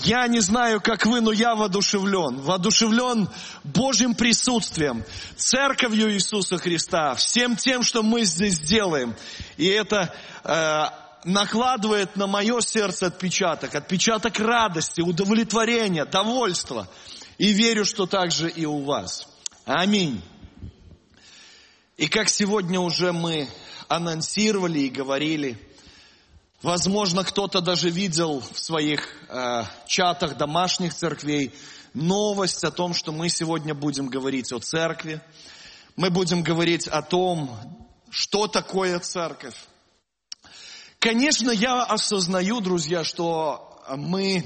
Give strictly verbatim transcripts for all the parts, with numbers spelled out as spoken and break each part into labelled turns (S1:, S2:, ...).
S1: Я не знаю, как вы, но я воодушевлен. Воодушевлен Божьим присутствием, Церковью Иисуса Христа, всем тем, что мы здесь делаем. И это э, накладывает на мое сердце отпечаток. Отпечаток радости, удовлетворения, довольства. И верю, что так же и у вас. Аминь. И как сегодня уже мы анонсировали и говорили, возможно, кто-то даже видел в своих э, чатах домашних церквей новость о том, что мы сегодня будем говорить о церкви. Мы будем говорить о том, что такое церковь. Конечно, я осознаю, друзья, что мы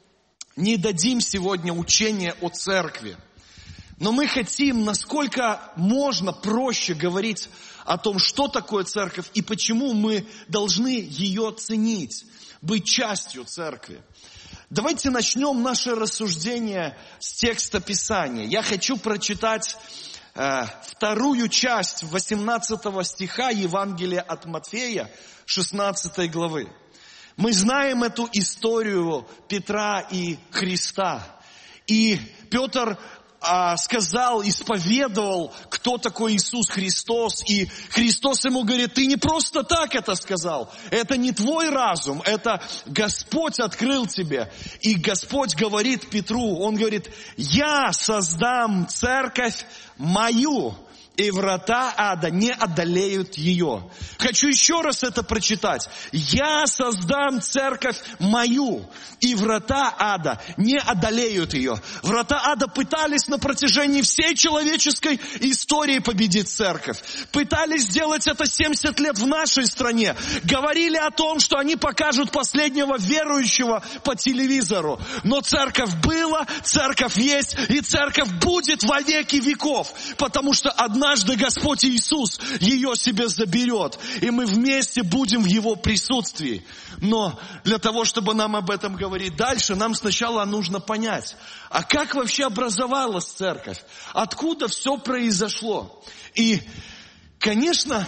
S1: не дадим сегодня учения о церкви. Но мы хотим, насколько можно проще говорить о том, что такое церковь и почему мы должны ее ценить, быть частью церкви. Давайте начнем наше рассуждение с текста Писания. Я хочу прочитать э, вторую часть восемнадцатого стиха Евангелия от Матфея, шестнадцатой главы. Мы знаем эту историю Петра и Христа. И Петр сказал, исповедовал, кто такой Иисус Христос. И Христос ему говорит: ты не просто так это сказал. Это не твой разум, это Господь открыл тебе. И Господь говорит Петру, Он говорит: я создам церковь мою, и врата ада не одолеют ее. Хочу еще раз это прочитать. Я создам церковь мою, и врата ада не одолеют ее. Врата ада пытались на протяжении всей человеческой истории победить церковь. Пытались сделать это семьдесят лет в нашей стране. Говорили о том, что они покажут последнего верующего по телевизору. Но церковь была, церковь есть, и церковь будет во веки веков. Потому что одна Однажды Господь Иисус ее себе заберет, и мы вместе будем в Его присутствии. Но для того, чтобы нам об этом говорить дальше, нам сначала нужно понять, а как вообще образовалась церковь? Откуда все произошло? И, конечно,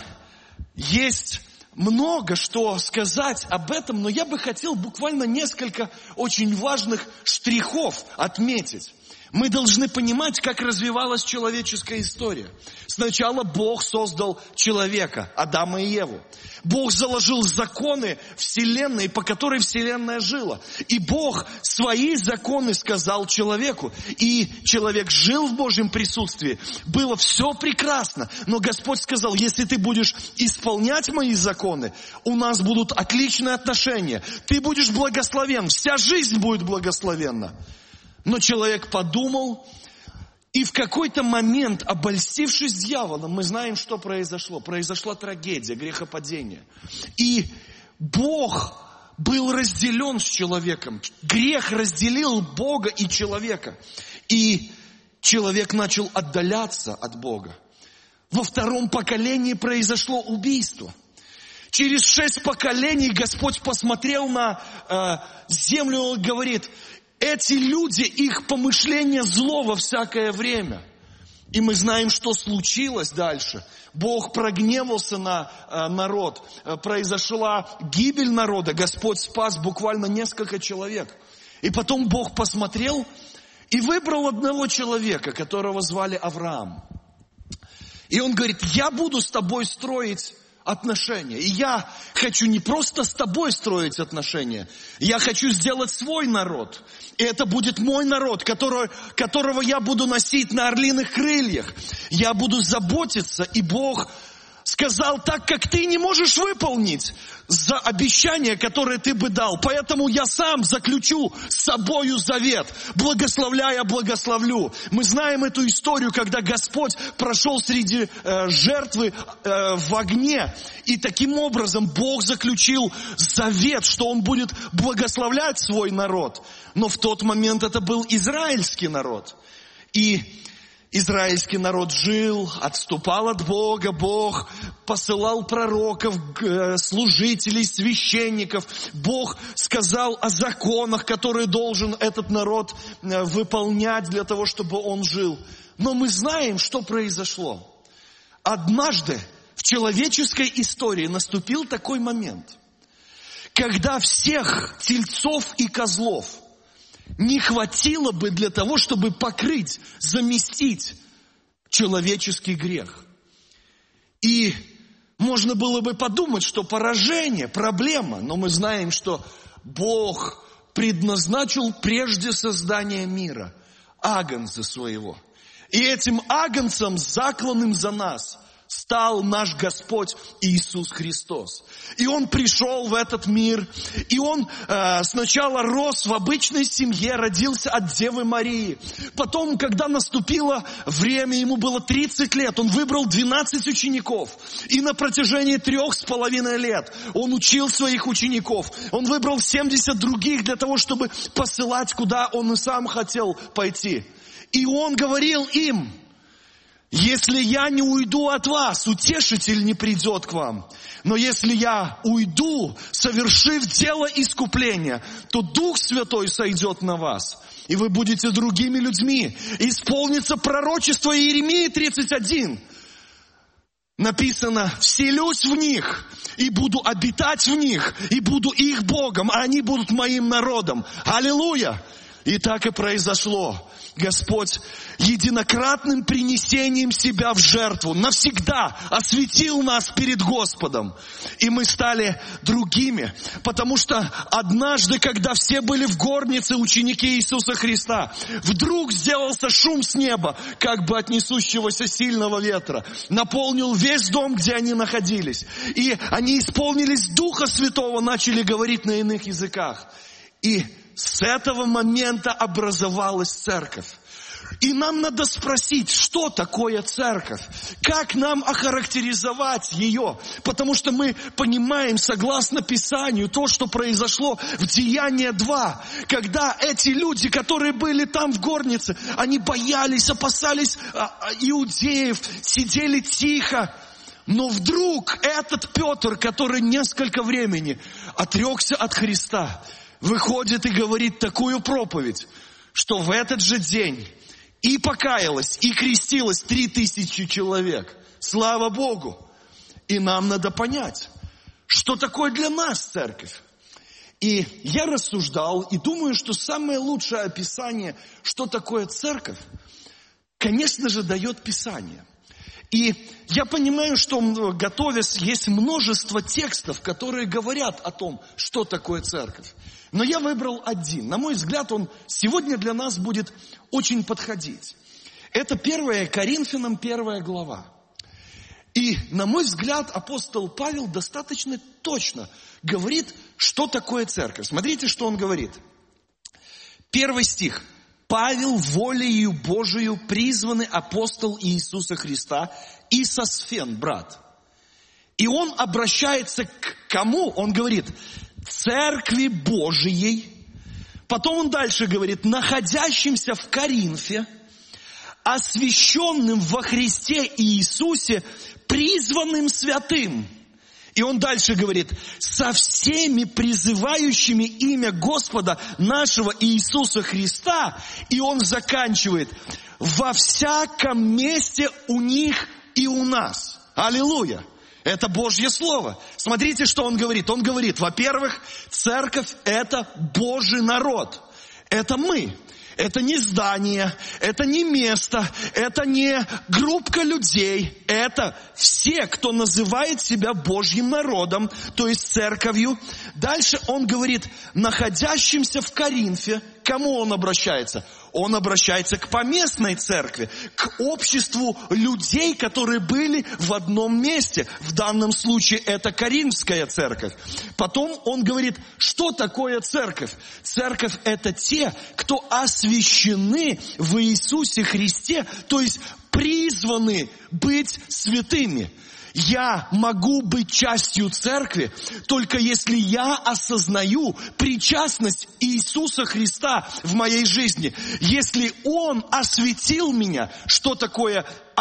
S1: есть много что сказать об этом, но я бы хотел буквально несколько очень важных штрихов отметить. Мы должны понимать, как развивалась человеческая история. Сначала Бог создал человека, Адама и Еву. Бог заложил законы Вселенной, по которой Вселенная жила. И Бог свои законы сказал человеку. И человек жил в Божьем присутствии. Было все прекрасно. Но Господь сказал: если ты будешь исполнять мои законы, у нас будут отличные отношения. Ты будешь благословен, вся жизнь будет благословенна. Но человек подумал, и в какой-то момент, обольстившись дьяволом, мы знаем, что произошло. Произошла трагедия, грехопадение. И Бог был разделен с человеком. Грех разделил Бога и человека. И человек начал отдаляться от Бога. Во втором поколении произошло убийство. Через шесть поколений Господь посмотрел на э, землю и говорит: эти люди, их помышление зло во всякое время. И мы знаем, что случилось дальше. Бог прогневался на э, народ. Э, произошла гибель народа. Господь спас буквально несколько человек. И потом Бог посмотрел и выбрал одного человека, которого звали Авраам. И он говорит: я буду с тобой строить отношения. И я хочу не просто с тобой строить отношения. Я хочу сделать свой народ. И это будет мой народ, который, которого я буду носить на орлиных крыльях. Я буду заботиться. И Бог сказал: так как ты не можешь выполнить за обещание, которое ты бы дал, поэтому я сам заключу с собою завет. Благословляя, благословлю. Мы знаем эту историю, когда Господь прошел среди э, жертвы э, в огне. И таким образом Бог заключил завет, что Он будет благословлять свой народ. Но в тот момент это был израильский народ. И израильский народ жил, отступал от Бога. Бог посылал пророков, служителей, священников. Бог сказал о законах, которые должен этот народ выполнять для того, чтобы он жил. Но мы знаем, что произошло. Однажды в человеческой истории наступил такой момент, когда всех тельцов и козлов не хватило бы для того, чтобы покрыть, заместить человеческий грех. И можно было бы подумать, что поражение, проблема, но мы знаем, что Бог предназначил прежде создания мира агнца своего. И этим агнцем, закланным за нас, стал наш Господь Иисус Христос. И Он пришел в этот мир, и Он э, сначала рос в обычной семье, родился от Девы Марии. Потом, когда наступило время, ему было тридцать лет, Он выбрал двенадцать учеников. И на протяжении трех с половиной лет Он учил своих учеников. Он выбрал семьдесят других для того, чтобы посылать, куда Он и сам хотел пойти. И Он говорил им: если я не уйду от вас, утешитель не придет к вам. Но если я уйду, совершив дело искупления, то Дух Святой сойдет на вас, и вы будете другими людьми. Исполнится пророчество Иеремии тридцать один. Написано: вселюсь в них, и буду обитать в них, и буду их Богом, а они будут моим народом. Аллилуйя! И так и произошло. Господь единократным принесением себя в жертву навсегда осветил нас перед Господом. И мы стали другими. Потому что однажды, когда все были в горнице, ученики Иисуса Христа, вдруг сделался шум с неба, как бы от несущегося сильного ветра. Наполнил весь дом, где они находились. И они исполнились Духа Святого, начали говорить на иных языках. И с этого момента образовалась церковь. И нам надо спросить, что такое церковь? Как нам охарактеризовать ее? Потому что мы понимаем, согласно Писанию, то, что произошло в Деяния два. Когда эти люди, которые были там в горнице, они боялись, опасались иудеев, сидели тихо. Но вдруг этот Петр, который несколько времени отрекся от Христа, выходит и говорит такую проповедь, что в этот же день и покаялось, и крестилось три тысячи человек. Слава Богу! И нам надо понять, что такое для нас церковь. И я рассуждал, и думаю, что самое лучшее описание, что такое церковь, конечно же, дает Писание. И я понимаю, что, готовясь, есть множество текстов, которые говорят о том, что такое церковь. Но я выбрал один. На мой взгляд, он сегодня для нас будет очень подходить. Это первое Коринфянам, первая глава. И, на мой взгляд, апостол Павел достаточно точно говорит, что такое церковь. Смотрите, что он говорит. Первый стих. Павел, волею Божию, призванный апостол Иисуса Христа, и Сосфен, брат. И он обращается к кому? Он говорит: Церкви Божией. Потом он дальше говорит: находящимся в Коринфе, освященным во Христе Иисусе, призванным святым. И он дальше говорит: со всеми призывающими имя Господа нашего Иисуса Христа. И он заканчивает: во всяком месте у них и у нас. Аллилуйя! Это Божье Слово. Смотрите, что он говорит. Он говорит, во-первых, церковь – это Божий народ. Это мы. Это не здание, это не место, это не группка людей. Это все, кто называет себя Божьим народом, то есть церковью. Дальше он говорит, находящимся в Коринфе. К кому он обращается? Он обращается к поместной церкви, к обществу людей, которые были в одном месте. В данном случае это Коринфская церковь. Потом он говорит, что такое церковь? Церковь – это те, кто освящены в Иисусе Христе, то есть призваны быть святыми. Я могу быть частью церкви, только если я осознаю причастность Иисуса Христа в моей жизни. Если Он осветил меня, что такое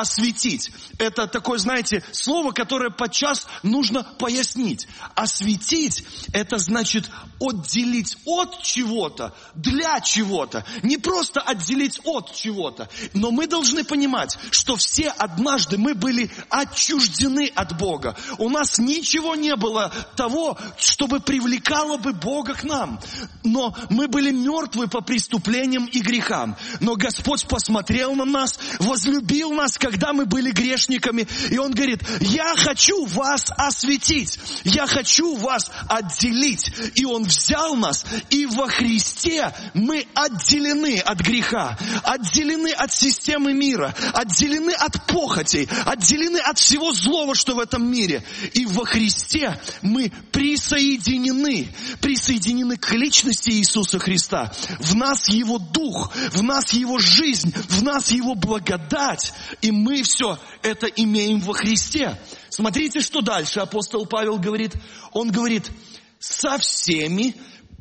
S1: осветить. Это такое, знаете, слово, которое подчас нужно пояснить. Осветить – это значит отделить от чего-то, для чего-то. Не просто отделить от чего-то. Но мы должны понимать, что все однажды мы были отчуждены от Бога. У нас ничего не было того, чтобы привлекало бы Бога к нам. Но мы были мертвы по преступлениям и грехам. Но Господь посмотрел на нас, возлюбил нас, когда мы были грешниками. И Он говорит: я хочу вас осветить. Я хочу вас отделить. И Он взял нас, и во Христе мы отделены от греха, отделены от системы мира, отделены от похотей, отделены от всего злого, что в этом мире. И во Христе мы присоединены, присоединены к личности Иисуса Христа. В нас Его Дух, в нас Его жизнь, в нас Его благодать. И мы все это имеем во Христе. Смотрите, что дальше апостол Павел говорит. Он говорит: со всеми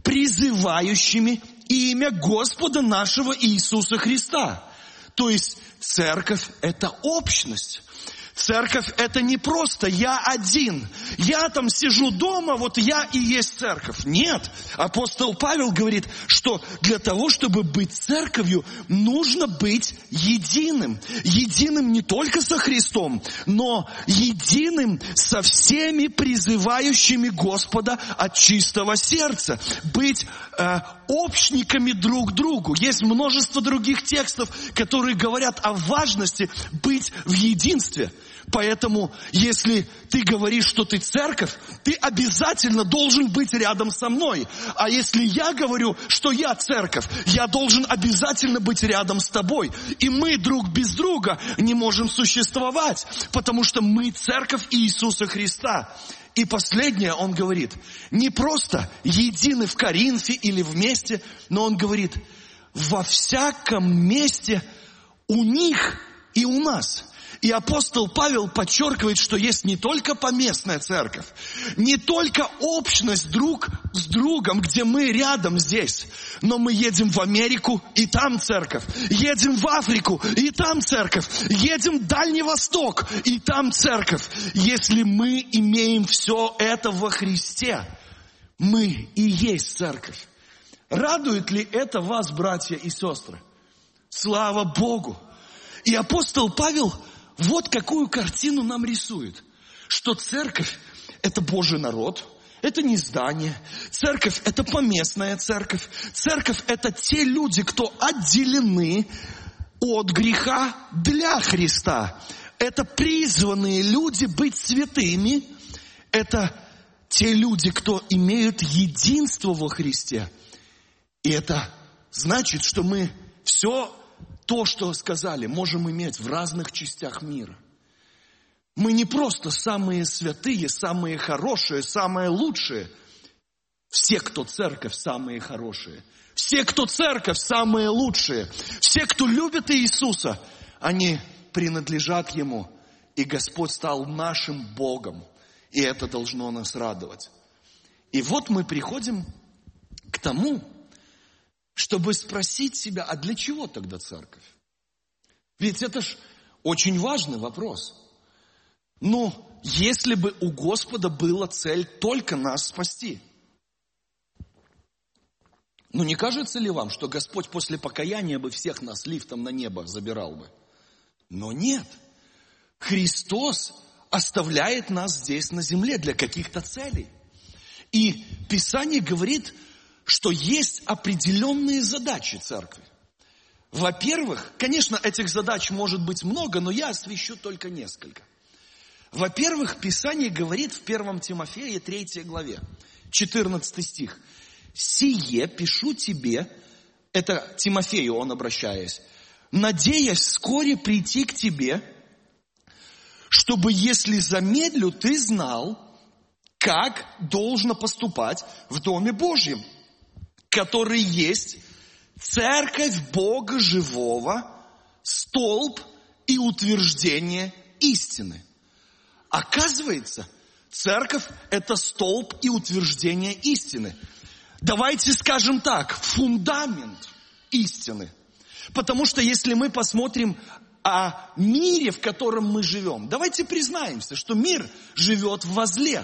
S1: призывающими имя Господа нашего Иисуса Христа. То есть церковь – это общность. Церковь – это не просто я один. Я там сижу дома, вот я и есть церковь. Нет. Апостол Павел говорит, что для того, чтобы быть церковью, нужно быть единым. Единым не только со Христом, но единым со всеми призывающими Господа от чистого сердца. Быть э, общниками друг другу. Есть множество других текстов, которые говорят о важности быть в единстве. Поэтому, если ты говоришь, что ты церковь, ты обязательно должен быть рядом со мной. А если я говорю, что я церковь, я должен обязательно быть рядом с тобой. И мы друг без друга не можем существовать, потому что мы церковь Иисуса Христа. И последнее он говорит, не просто едины в Коринфе или вместе, но он говорит, во всяком месте у них и у нас. И апостол Павел подчеркивает, что есть не только поместная церковь, не только общность друг с другом, где мы рядом здесь, но мы едем в Америку, и там церковь, едем в Африку, и там церковь, едем в Дальний Восток, и там церковь. Если мы имеем все это во Христе, мы и есть церковь. Радует ли это вас, братья и сестры? Слава Богу! И апостол Павел вот какую картину нам рисует, что церковь – это Божий народ, это не здание, церковь – это поместная церковь, церковь – это те люди, кто отделены от греха для Христа, это призванные люди быть святыми, это те люди, кто имеют единство во Христе, и это значит, что мы все то, что сказали, можем иметь в разных частях мира. Мы не просто самые святые, самые хорошие, самые лучшие. Все, кто церковь, самые хорошие. Все, кто церковь, самые лучшие. Все, кто любит Иисуса, они принадлежат Ему. И Господь стал нашим Богом. И это должно нас радовать. И вот мы приходим к тому, чтобы спросить себя, а для чего тогда церковь? Ведь это ж очень важный вопрос. Ну, если бы у Господа была цель только нас спасти. Ну, не кажется ли вам, что Господь после покаяния бы всех нас лифтом на небо забирал бы? Но нет. Христос оставляет нас здесь на земле для каких-то целей. И Писание говорит, что есть определенные задачи церкви. Во-первых, конечно, этих задач может быть много, но я освещу только несколько. Во-первых, Писание говорит в первом Тимофея третьей главе, четырнадцатый стих. «Сие пишу тебе», это Тимофею он обращаясь, «надеясь вскоре прийти к тебе, чтобы, если замедлю, ты знал, как должно поступать в Доме Божьем, который есть церковь Бога живого, столб и утверждение истины». Оказывается, церковь – это столб и утверждение истины. Давайте скажем так, фундамент истины. Потому что если мы посмотрим о мире, в котором мы живем. Давайте признаемся, что мир живет во зле.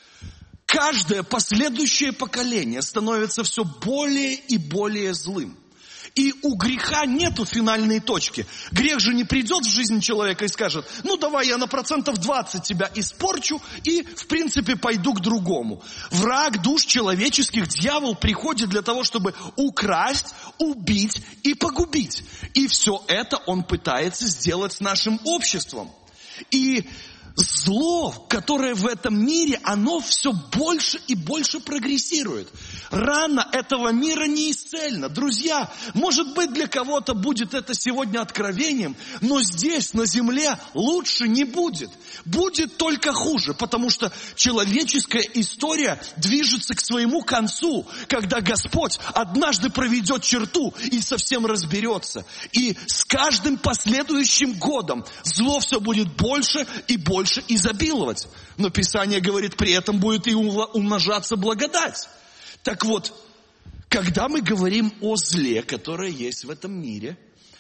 S1: Каждое последующее поколение становится все более и более злым. И у греха нету финальной точки. Грех же не придет в жизнь человека и скажет: ну давай я на процентов двадцать тебя испорчу и в принципе пойду к другому. Враг душ человеческих, дьявол, приходит для того, чтобы украсть, убить и погубить. И все это он пытается сделать с нашим обществом. И зло, которое в этом мире, оно все больше и больше прогрессирует. Рана этого мира неисцельна. Друзья, может быть, для кого-то будет это сегодня откровением, но здесь, на земле, лучше не будет. Будет только хуже, потому что человеческая история движется к своему концу, когда Господь однажды проведет черту и совсем разберется. И с каждым последующим годом зло все будет больше и больше изобиловать. Но Писание говорит, при этом будет и умножаться благодать. Так вот, когда мы говорим о зле, которое есть в этом мире,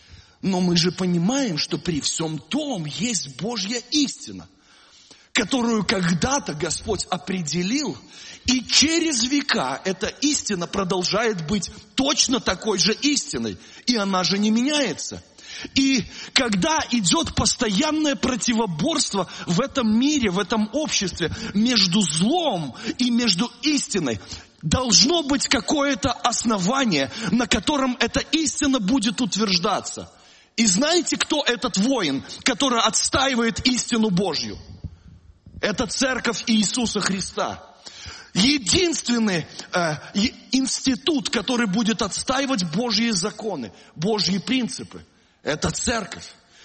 S1: но мы же понимаем, что при всем том есть Божья истина, которую когда-то Господь определил, и через века эта истина продолжает быть точно такой же истиной, и она же не меняется. И когда идет постоянное противоборство в этом мире, в этом обществе между злом и между истиной, должно быть какое-то основание, на котором эта истина будет утверждаться. И знаете, кто этот воин, который отстаивает истину Божью? Это церковь Иисуса Христа. Единственный э, институт, который будет отстаивать Божьи законы, Божьи принципы, это церковь.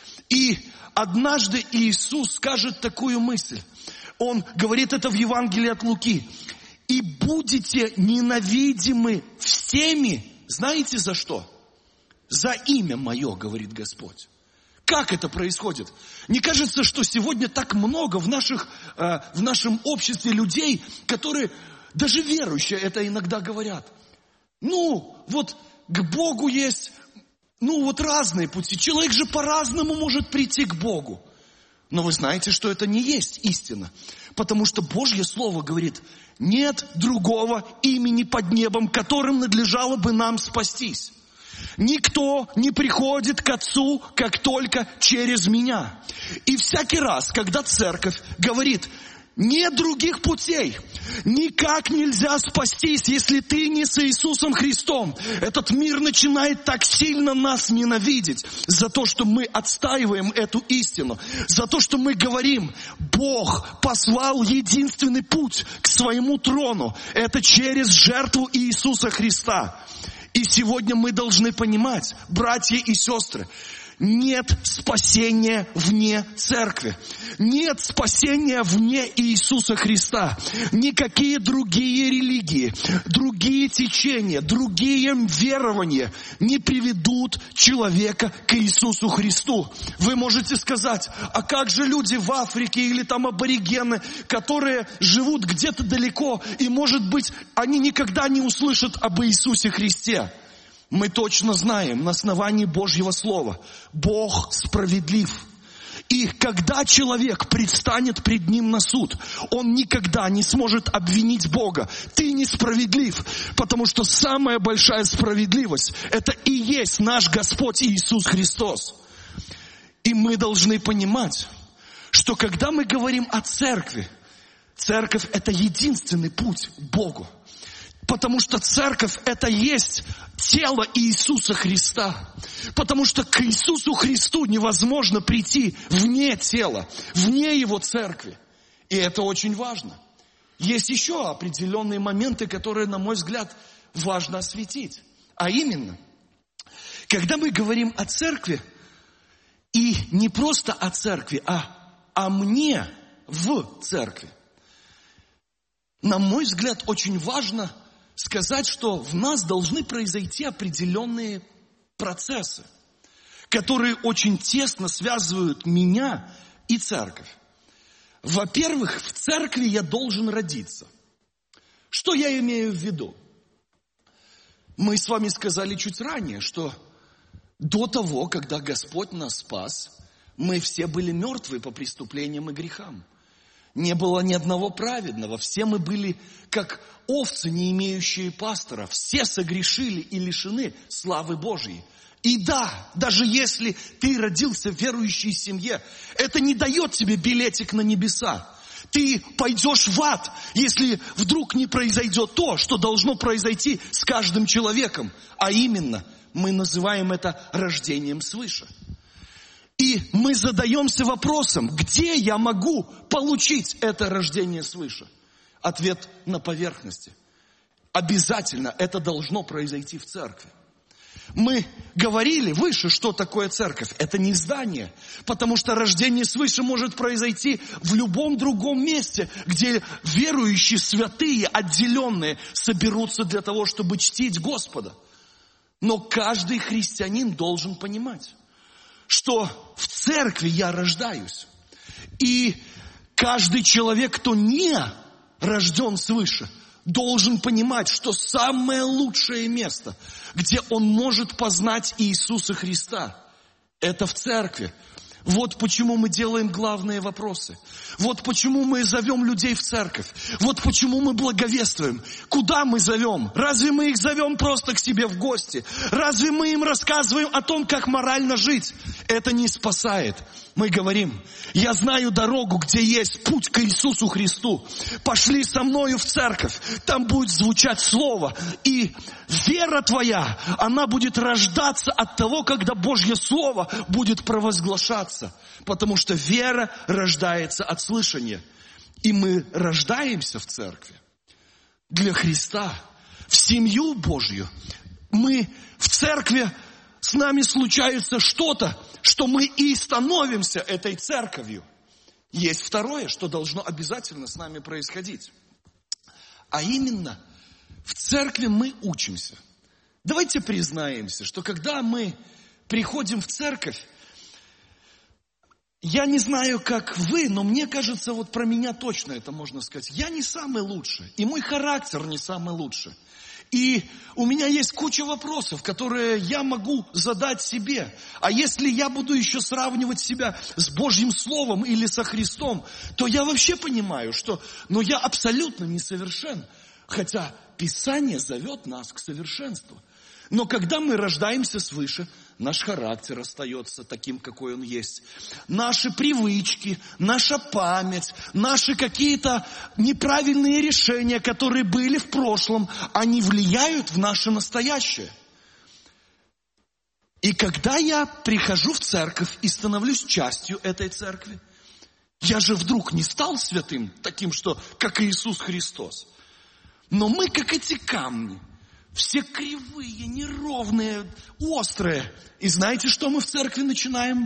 S1: И однажды Иисус скажет такую мысль. Он говорит это в Евангелии от Луки. И будете ненавидимы всеми, знаете за что? За имя мое, говорит Господь. Как это происходит? Не кажется, что сегодня так много в, наших, э, в нашем обществе людей, которые, даже верующие это иногда говорят. Ну, вот к Богу есть, ну вот разные пути. Человек же по-разному может прийти к Богу. Но вы знаете, что это не есть истина. Потому что Божье Слово говорит, нет другого имени под небом, которым надлежало бы нам спастись. Никто не приходит к Отцу, как только через меня. И всякий раз, когда церковь говорит, нет других путей, никак нельзя спастись, если ты не с Иисусом Христом, этот мир начинает так сильно нас ненавидеть за то, что мы отстаиваем эту истину, за то, что мы говорим, Бог послал единственный путь к своему трону, это через жертву Иисуса Христа. И сегодня мы должны понимать, братья и сестры, нет спасения вне церкви. Нет спасения вне Иисуса Христа. Никакие другие религии, другие течения, другие верования не приведут человека к Иисусу Христу. Вы можете сказать, а как же люди в Африке или там аборигены, которые живут где-то далеко, и, может быть, они никогда не услышат об Иисусе Христе? Мы точно знаем на основании Божьего Слова, Бог справедлив. И когда человек предстанет пред Ним на суд, он никогда не сможет обвинить Бога. Ты несправедлив, потому что самая большая справедливость – это и есть наш Господь Иисус Христос. И мы должны понимать, что когда мы говорим о церкви, церковь – это единственный путь к Богу. Потому что церковь – это есть тело Иисуса Христа. Потому что к Иисусу Христу невозможно прийти вне тела, вне Его церкви. И это очень важно. Есть еще определенные моменты, которые, на мой взгляд, важно осветить. А именно, когда мы говорим о церкви, и не просто о церкви, а о мне в церкви, на мой взгляд, очень важно сказать, что в нас должны произойти определенные процессы, которые очень тесно связывают меня и церковь. Во-первых, в церкви я должен родиться. Что я имею в виду? Мы с вами сказали чуть ранее, что До того, когда Господь нас спас, мы все были мертвы по преступлениям и грехам. Не было ни одного праведного. Все мы были как овцы, не имеющие пастора. Все согрешили и лишены славы Божьей. И да, даже если ты родился в верующей семье, это не дает тебе билетик на небеса. Ты пойдешь в ад, если вдруг не произойдет то, что должно произойти с каждым человеком. А именно, мы называем это рождением свыше. И мы задаемся вопросом, где я могу получить это рождение свыше? Ответ на поверхности. Обязательно это должно произойти в церкви. Мы говорили выше, что такое церковь. Это не здание, потому что рождение свыше может произойти в любом другом месте, где верующие, святые, отделенные соберутся для того, чтобы чтить Господа. Но каждый христианин должен понимать, что в церкви я рождаюсь. И каждый человек, кто не рожден свыше, должен понимать, что самое лучшее место, где он может познать Иисуса Христа, это в церкви. Вот почему мы делаем главные вопросы. Вот почему мы зовем людей в церковь. Вот почему мы благовествуем. Куда мы зовем? Разве мы их зовем просто к себе в гости? Разве мы им рассказываем о том, как морально жить? Это не спасает. Мы говорим, я знаю дорогу, где есть путь к Иисусу Христу. Пошли со мною в церковь. Там будет звучать слово. И вера твоя, она будет рождаться от того, когда Божье Слово будет провозглашаться. Потому что вера рождается от слышания. И мы рождаемся в церкви для Христа, в семью Божью. Мы в церкви, с нами случается что-то, что мы и становимся этой церковью. Есть второе, что должно обязательно с нами происходить. А именно, в церкви мы учимся. Давайте признаемся, что когда мы приходим в церковь, я не знаю, как вы, но мне кажется, вот про меня точно это можно сказать. Я не самый лучший, и мой характер не самый лучший. И у меня есть куча вопросов, которые я могу задать себе. А если я буду еще сравнивать себя с Божьим Словом или со Христом, то я вообще понимаю, что ну, я абсолютно несовершен. Хотя Писание зовет нас к совершенству. Но когда мы рождаемся свыше, наш характер остается таким, какой он есть. Наши привычки, наша память, наши какие-то неправильные решения, которые были в прошлом, они влияют в наше настоящее. И когда я прихожу в церковь и становлюсь частью этой церкви, я же вдруг не стал святым, таким, что как Иисус Христос. Но мы как эти камни. Все кривые, неровные, острые. И знаете, что мы в церкви начинаем?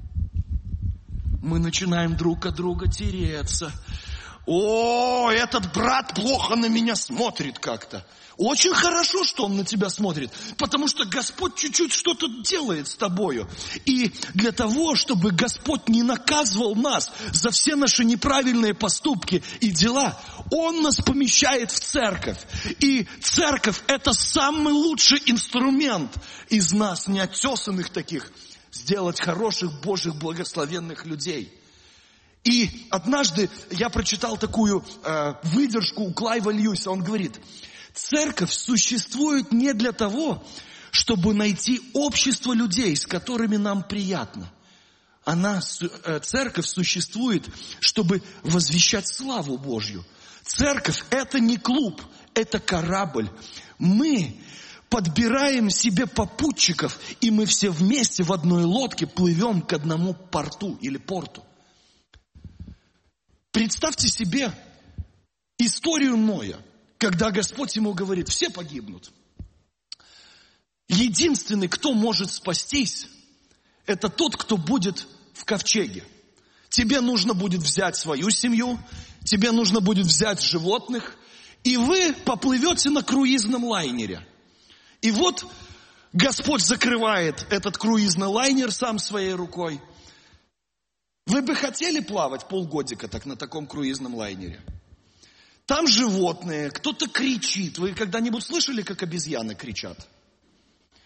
S1: Мы начинаем друг от друга тереться. О, этот брат плохо на меня смотрит как-то. Очень хорошо, что он на тебя смотрит, потому что Господь чуть-чуть что-то делает с тобою. И для того, чтобы Господь не наказывал нас за все наши неправильные поступки и дела, Он нас помещает в церковь. И церковь – это самый лучший инструмент из нас, неотесанных таких, сделать хороших, Божьих, благословенных людей. И однажды я прочитал такую э, выдержку у Клайва Льюиса. Он говорит, церковь существует не для того, чтобы найти общество людей, с которыми нам приятно. Она, э, церковь существует, чтобы возвещать славу Божью. Церковь – это не клуб, это корабль. Мы подбираем себе попутчиков, и мы все вместе в одной лодке плывем к одному порту или порту. Представьте себе историю Ноя, когда Господь ему говорит, все погибнут. Единственный, кто может спастись, это тот, кто будет в ковчеге. Тебе нужно будет взять свою семью, тебе нужно будет взять животных, и вы поплывете на круизном лайнере. И вот Господь закрывает этот круизный лайнер сам своей рукой. Вы бы хотели плавать полгодика так на таком круизном лайнере? Там животные, кто-то кричит. Вы когда-нибудь слышали, как обезьяны кричат?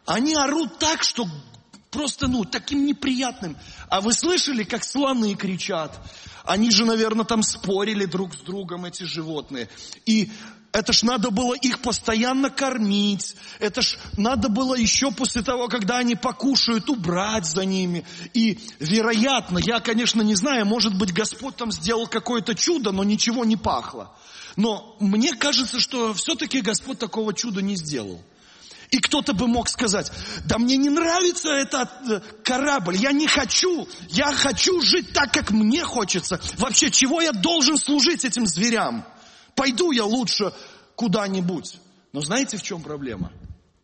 S1: Они орут так, что просто, ну, таким неприятным. А вы слышали, как слоны кричат? Они же, наверное, там спорили друг с другом, эти животные. И это ж надо было их постоянно кормить. Это ж надо было еще после того, когда они покушают, убрать за ними. И, вероятно, я, конечно, не знаю, может быть, Господь там сделал какое-то чудо, но ничего не пахло. Но мне кажется, что все-таки Господь такого чуда не сделал. И кто-то бы мог сказать: да мне не нравится этот корабль, я не хочу, я хочу жить так, как мне хочется. Вообще, чего я должен служить этим зверям? Пойду я лучше куда-нибудь. Но знаете, в чем проблема?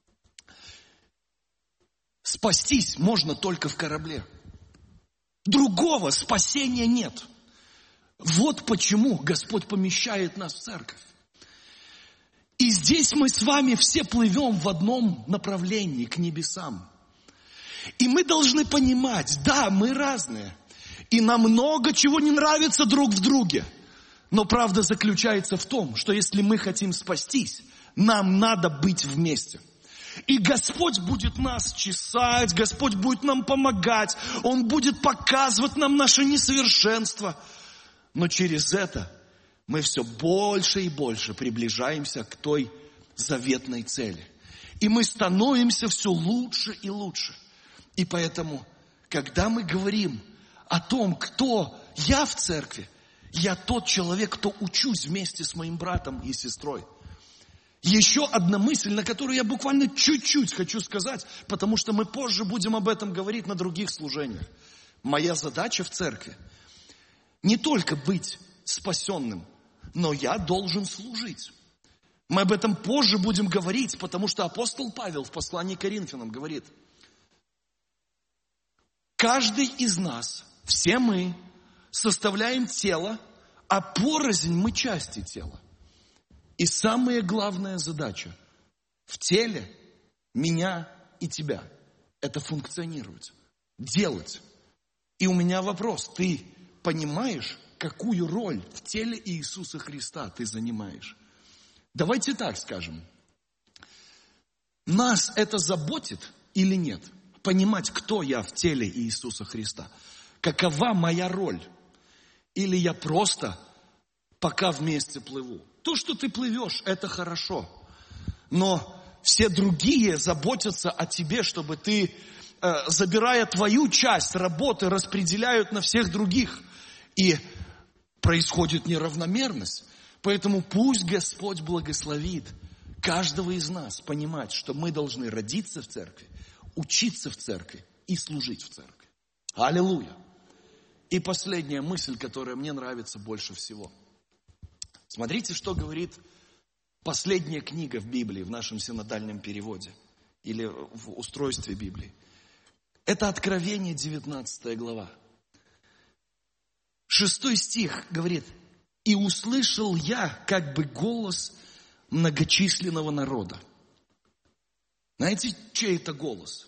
S1: Спастись можно только в корабле. Другого спасения нет. Вот почему Господь помещает нас в церковь. И здесь мы с вами все плывем в одном направлении, к небесам. И мы должны понимать, да, мы разные. И нам много чего не нравится друг в друге. Но правда заключается в том, что если мы хотим спастись, нам надо быть вместе. И Господь будет нас чесать, Господь будет нам помогать, Он будет показывать нам наше несовершенство. Но через это мы все больше и больше приближаемся к той заветной цели. И мы становимся все лучше и лучше. И поэтому, когда мы говорим о том, кто я в церкви, я тот человек, кто учусь вместе с моим братом и сестрой. Еще одна мысль, на которую я буквально чуть-чуть хочу сказать, потому что мы позже будем об этом говорить на других служениях. Моя задача в церкви не только быть спасенным, но я должен служить. Мы об этом позже будем говорить, потому что апостол Павел в послании к Коринфянам говорит: каждый из нас, все мы, составляем тело, а порознь мы части тела. И самая главная задача в теле меня и тебя – это функционировать, делать. И у меня вопрос: ты понимаешь, какую роль в теле Иисуса Христа ты занимаешь? Давайте так скажем. Нас это заботит или нет? Понимать, кто я в теле Иисуса Христа. Какова моя роль? Или я просто пока вместе плыву? То, что ты плывешь, это хорошо. Но все другие заботятся о тебе, чтобы ты, э, забирая твою часть работы, распределяют на всех других. И происходит неравномерность. Поэтому пусть Господь благословит каждого из нас понимать, что мы должны родиться в церкви, учиться в церкви и служить в церкви. Аллилуйя! И последняя мысль, которая мне нравится больше всего. Смотрите, что говорит последняя книга в Библии, в нашем синодальном переводе или в устройстве Библии. Это Откровение, девятнадцатая глава. Шестой стих говорит: «И услышал я как бы голос многочисленного народа». Знаете, чей это голос?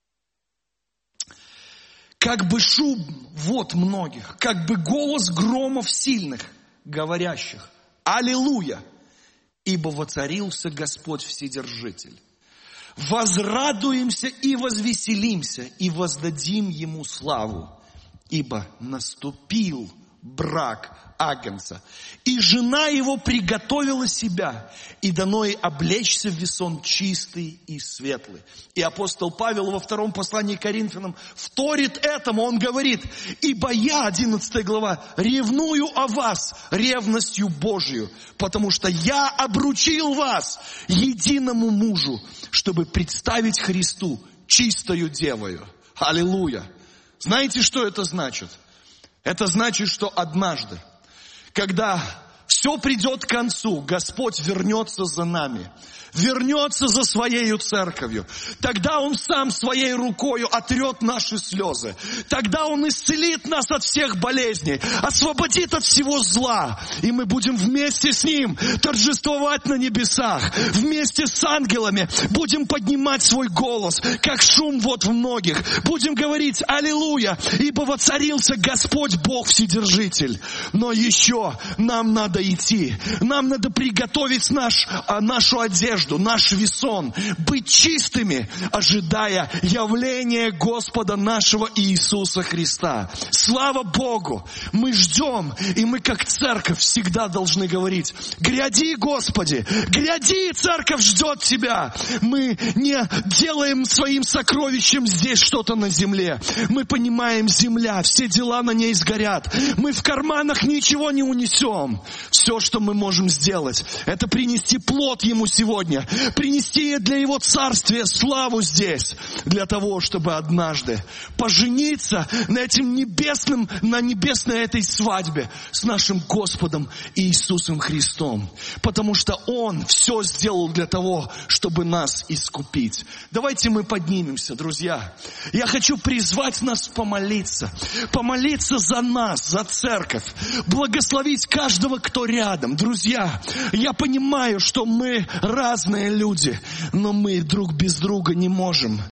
S1: Как бы шум вод многих, как бы голос громов сильных, говорящих: «Аллилуйя! Ибо воцарился Господь Вседержитель. Возрадуемся и возвеселимся, и воздадим Ему славу, ибо наступил брак Агнца, и жена его приготовила себя, и дано ей облечься в весон чистый и светлый». И апостол Павел во втором послании к Коринфянам вторит этому, он говорит: «Ибо я», одиннадцатая глава, «ревную о вас ревностью Божию, потому что я обручил вас единому мужу, чтобы представить Христу чистою девою». Аллилуйя! Знаете, что это значит? Это значит, что однажды, когда все придет к концу, Господь вернется за нами, вернется за Своею церковью. Тогда Он Сам Своей рукою отрет наши слезы. Тогда Он исцелит нас от всех болезней, освободит от всего зла. И мы будем вместе с Ним торжествовать на небесах. Вместе с ангелами будем поднимать свой голос, как шум вод в многих. Будем говорить: «Аллилуйя! Ибо воцарился Господь Бог Вседержитель». Но еще нам надо идти прийти. Нам надо приготовить наш, нашу одежду, наш весон, быть чистыми, ожидая явления Господа нашего Иисуса Христа. Слава Богу! Мы ждем, и мы как церковь всегда должны говорить: гряди, Господи, гряди, церковь ждет Тебя. Мы не делаем своим сокровищем здесь что-то на земле. Мы понимаем, земля, все дела на ней сгорят. Мы в карманах ничего не унесем. Все, что мы можем сделать, это принести плод Ему сегодня, принести для Его Царствия славу здесь, для того, чтобы однажды пожениться на этим небесным, на небесной этой свадьбе с нашим Господом Иисусом Христом. Потому что Он все сделал для того, чтобы нас искупить. Давайте мы поднимемся, друзья. Я хочу призвать нас помолиться. Помолиться за нас, за церковь. Благословить каждого, кто рядом. Друзья, я понимаю, что мы разные люди, но мы друг без друга не можем.